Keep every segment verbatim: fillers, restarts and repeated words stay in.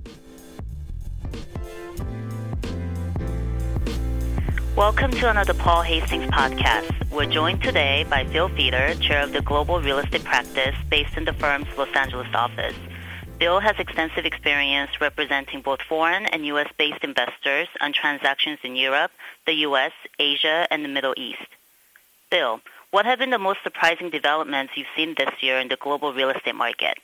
Welcome to another Paul Hastings podcast. We're joined today by Bill Feeder, chair of the global real estate practice based in the firm's Los Angeles office. Bill has extensive experience representing both foreign and U S-based investors on transactions in Europe, the U S, Asia, and the Middle East. Bill, what have been the most surprising developments you've seen this year in the global real estate market?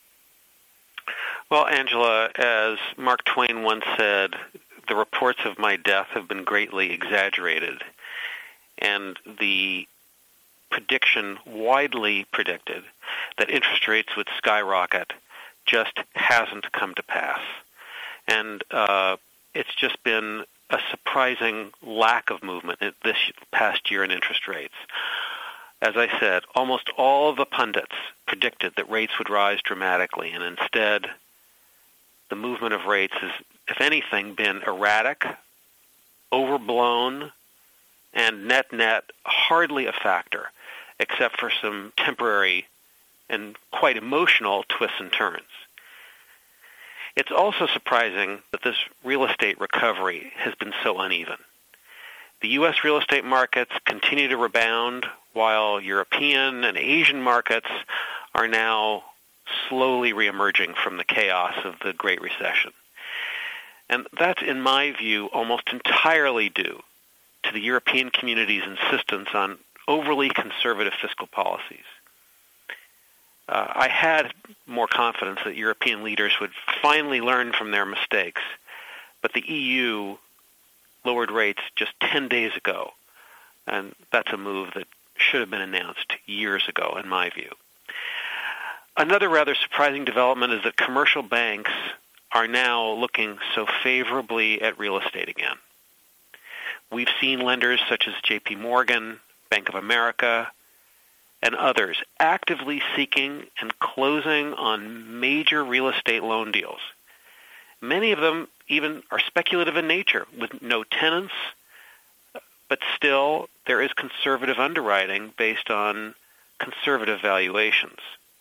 Well, Angela, as Mark Twain once said, the reports of my death have been greatly exaggerated, and the prediction widely predicted that interest rates would skyrocket just hasn't come to pass. And uh, it's just been a surprising lack of movement this past year in interest rates. As I said, almost all of the pundits predicted that rates would rise dramatically, and instead the movement of rates has, if anything, been erratic, overblown, and net-net hardly a factor, except for some temporary and quite emotional twists and turns. It's also surprising that this real estate recovery has been so uneven. The U S real estate markets continue to rebound, while European and Asian markets are now slowly reemerging from the chaos of the Great Recession. And that's, in my view, almost entirely due to the European community's insistence on overly conservative fiscal policies. Uh, I had more confidence that European leaders would finally learn from their mistakes, but the E U lowered rates just ten days ago, and that's a move that should have been announced years ago, in my view. Another rather surprising development is that commercial banks are now looking so favorably at real estate again. We've seen lenders such as J P Morgan, Bank of America, and others actively seeking and closing on major real estate loan deals. Many of them even are speculative in nature, with no tenants, but still there is conservative underwriting based on conservative valuations.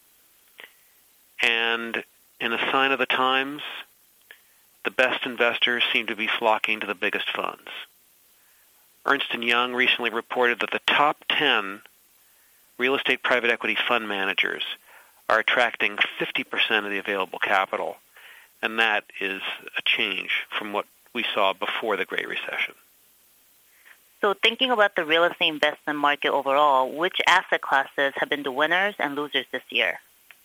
And in a sign of the times, the best investors seem to be flocking to the biggest funds. Ernst and Young recently reported that the top ten real estate private equity fund managers are attracting fifty percent of the available capital, and that is a change from what we saw before the Great Recession. So thinking about the real estate investment market overall, which asset classes have been the winners and losers this year?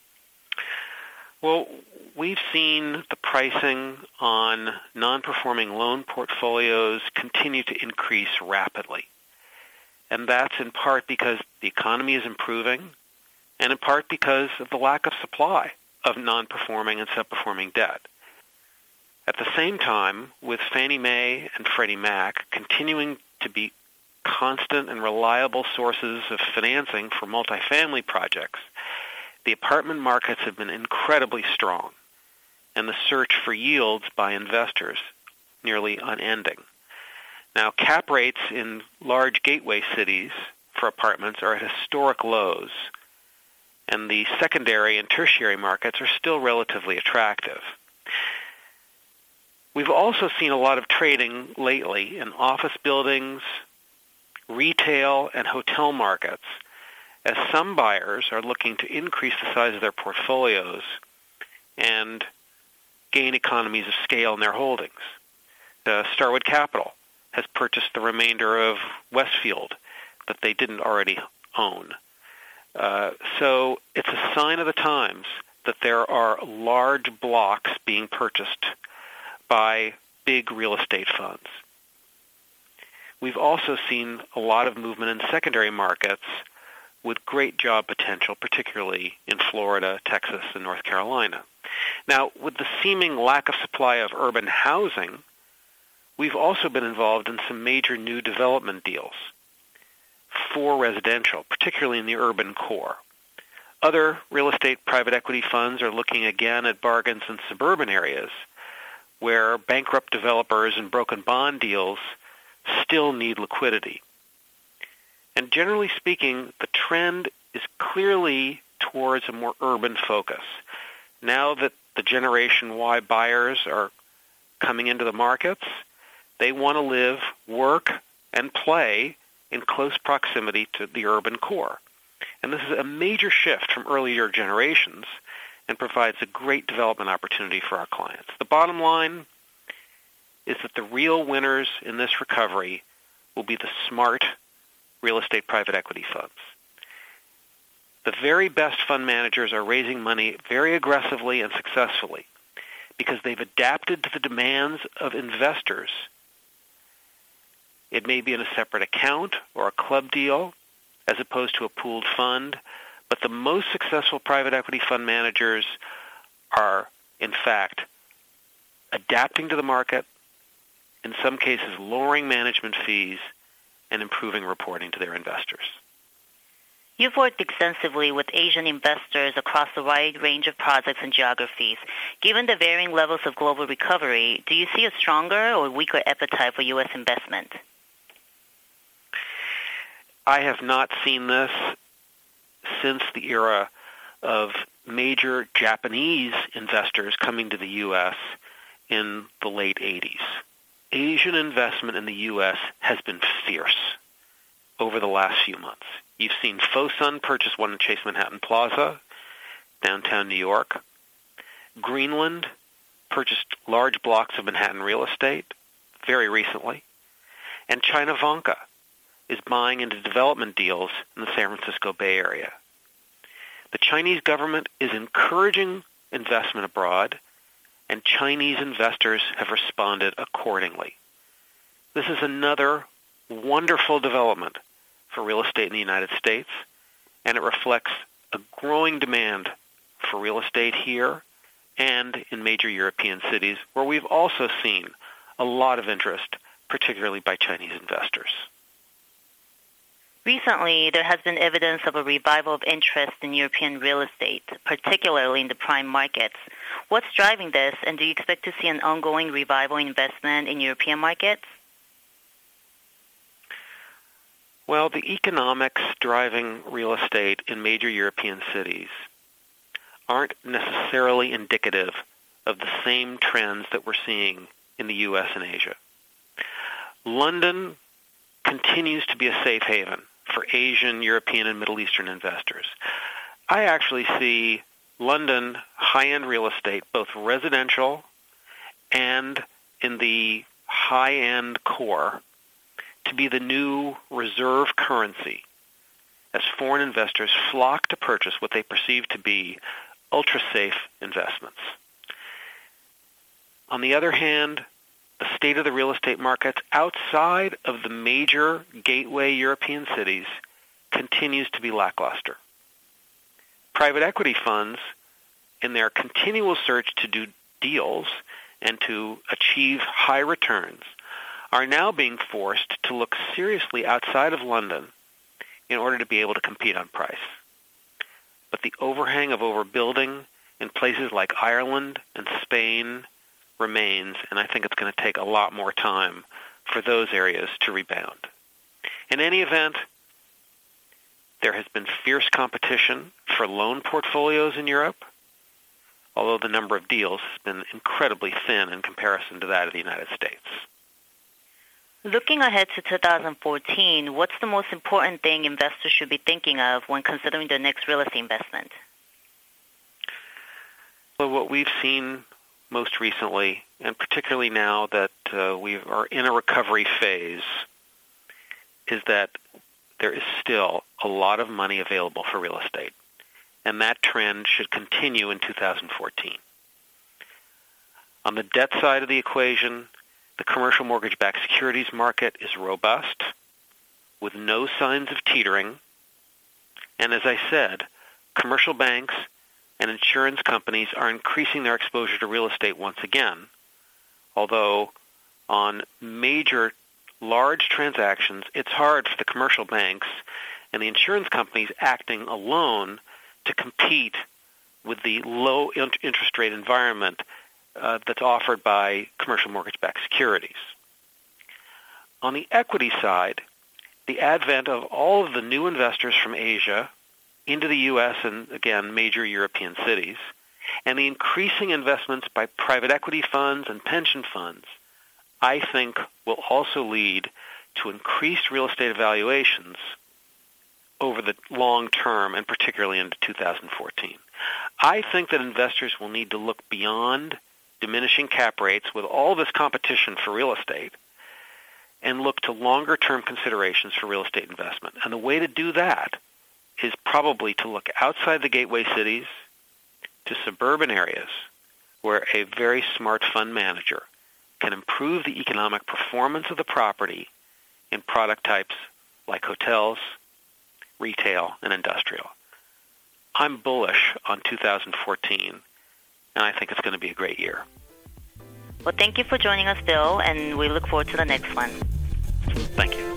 Well, we've seen the pricing on non-performing loan portfolios continue to increase rapidly. And that's in part because the economy is improving, and in part because of the lack of supply of non-performing and sub-performing debt. At the same time, with Fannie Mae and Freddie Mac continuing to be constant and reliable sources of financing for multifamily projects, the apartment markets have been incredibly strong, and the search for yields by investors nearly unending. Now, cap rates in large gateway cities for apartments are at historic lows, and the secondary and tertiary markets are still relatively attractive. We've also seen a lot of trading lately in office buildings, retail, and hotel markets, as some buyers are looking to increase the size of their portfolios and gain economies of scale in their holdings. Uh, Starwood Capital has purchased the remainder of Westfield that they didn't already own. Uh, so it's a sign of the times that there are large blocks being purchased by big real estate funds. We've also seen a lot of movement in secondary markets with great job potential, particularly in Florida, Texas, and North Carolina. Now, with the seeming lack of supply of urban housing, we've also been involved in some major new development deals for residential, particularly in the urban core. Other real estate private equity funds are looking again at bargains in suburban areas where bankrupt developers and broken bond deals still need liquidity. And generally speaking, the trend is clearly towards a more urban focus. Now that the Generation Y buyers are coming into the markets. They want to live, work, and play in close proximity to the urban core. And this is a major shift from earlier generations and provides a great development opportunity for our clients. The bottom line is that the real winners in this recovery will be the smart real estate private equity funds. The very best fund managers are raising money very aggressively and successfully because they've adapted to the demands of investors. It may be in a separate account or a club deal as opposed to a pooled fund, but the most successful private equity fund managers are, in fact, adapting to the market, in some cases lowering management fees, and improving reporting to their investors. You've worked extensively with Asian investors across a wide range of projects and geographies. Given the varying levels of global recovery, do you see a stronger or weaker appetite for U S investment? I have not seen this since the era of major Japanese investors coming to the U S in the late eighties. Asian investment in the U S has been fierce over the last few months. You've seen Fosun purchase one in Chase Manhattan Plaza, downtown New York. Greenland purchased large blocks of Manhattan real estate very recently. And China Vanke is buying into development deals in the San Francisco Bay Area. The Chinese government is encouraging investment abroad, and Chinese investors have responded accordingly. This is another wonderful development for real estate in the United States, and it reflects a growing demand for real estate here and in major European cities, where we've also seen a lot of interest, particularly by Chinese investors. Recently, there has been evidence of a revival of interest in European real estate, particularly in the prime markets. What's driving this, and do you expect to see an ongoing revival investment in European markets? Well, the economics driving real estate in major European cities aren't necessarily indicative of the same trends that we're seeing in the U S and Asia. London continues to be a safe haven for Asian, European, and Middle Eastern investors. I actually see London high-end real estate, both residential and in the high-end core, to be the new reserve currency as foreign investors flock to purchase what they perceive to be ultra-safe investments. On the other hand, the state of the real estate markets outside of the major gateway European cities continues to be lackluster. Private equity funds, in their continual search to do deals and to achieve high returns, are now being forced to look seriously outside of London in order to be able to compete on price. But the overhang of overbuilding in places like Ireland and Spain remains, and I think it's going to take a lot more time for those areas to rebound. In any event, there has been fierce competition for loan portfolios in Europe, although the number of deals has been incredibly thin in comparison to that of the United States. Looking ahead to two thousand fourteen, what's the most important thing investors should be thinking of when considering their next real estate investment? Well, what we've seen most recently, and particularly now that uh, we are in a recovery phase, is that there is still a lot of money available for real estate, and that trend should continue in two thousand fourteen. On the debt side of the equation, the commercial mortgage-backed securities market is robust, with no signs of teetering, and as I said, commercial banks and insurance companies are increasing their exposure to real estate once again, although on major large transactions, it's hard for the commercial banks and the insurance companies acting alone to compete with the low interest rate environment uh, that's offered by commercial mortgage-backed securities. On the equity side, the advent of all of the new investors from Asia into the U S and, again, major European cities, and the increasing investments by private equity funds and pension funds, I think will also lead to increased real estate valuations over the long term, and particularly into two thousand fourteen. I think that investors will need to look beyond diminishing cap rates with all this competition for real estate and look to longer-term considerations for real estate investment. And the way to do that is probably to look outside the gateway cities to suburban areas where a very smart fund manager can improve the economic performance of the property in product types like hotels, retail, and industrial. I'm bullish on two thousand fourteen, and I think it's going to be a great year. Well, thank you for joining us, Bill, and we look forward to the next one. Thank you.